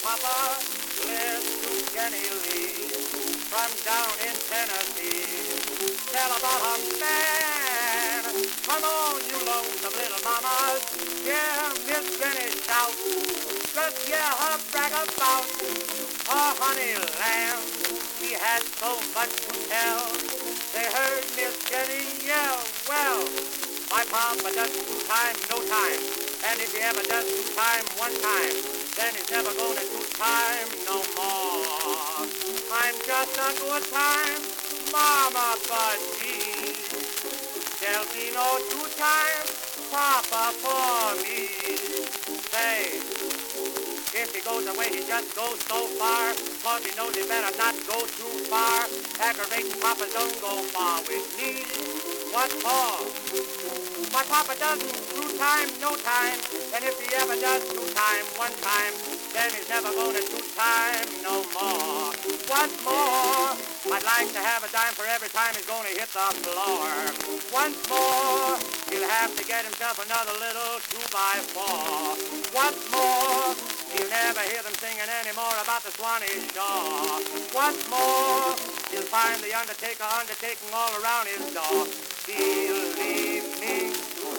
Papa lives to Jenny Lee from down in Tennessee. Tell about a man. Come on, you lonesome little mamas. Yeah, Miss Jenny shout. Just hear her brag about her honey lamb. She had so much to tell. They heard Miss Jenny yell, well, my papa does two time, no time. And if he ever does two time, one time, then he's never gonna do time no more. I'm just a good time, mama, but geez, there'll be no two time, papa for me. Say, if he goes away, he just goes so far, 'cause he knows he better not go too far. Aggravating papa don't go far with me. What for? My papa doesn't do time, no time. And if he ever does do time, one time, then he's never gonna do time no more. What's more, I'd like to have a dime for every time he's gonna hit the floor. Once more, he'll have to get himself another little 2x4. What's more, you'll never hear them singing anymore about the Swanee Shore. What's more, you'll find the undertaker undertaking all around his door. He'll leave me.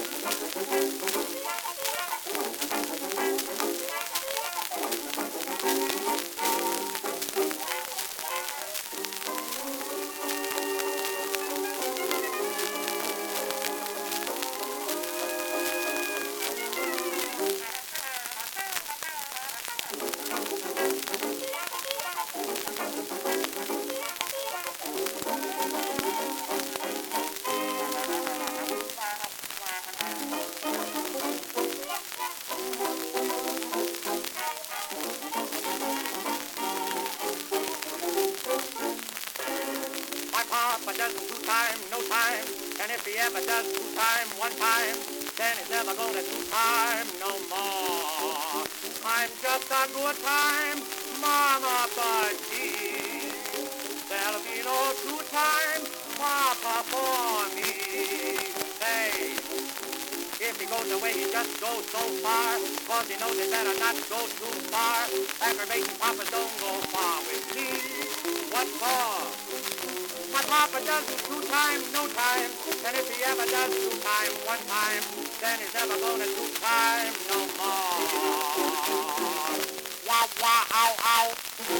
Papa doesn't do time, no time. And if he ever does do time, one time, then he's never gonna do time no more. I'm just a good time, mama, but geez, there'll be no two time, papa for me. Hey, if he goes away, he just goes so far, 'cause he knows he better not go too far. Aggravating papa don't go far with me. What for? My papa doesn't do time, no time. And if he ever does do time, one time, then he's never gonna do time no more. Wah, wah, ow, ow.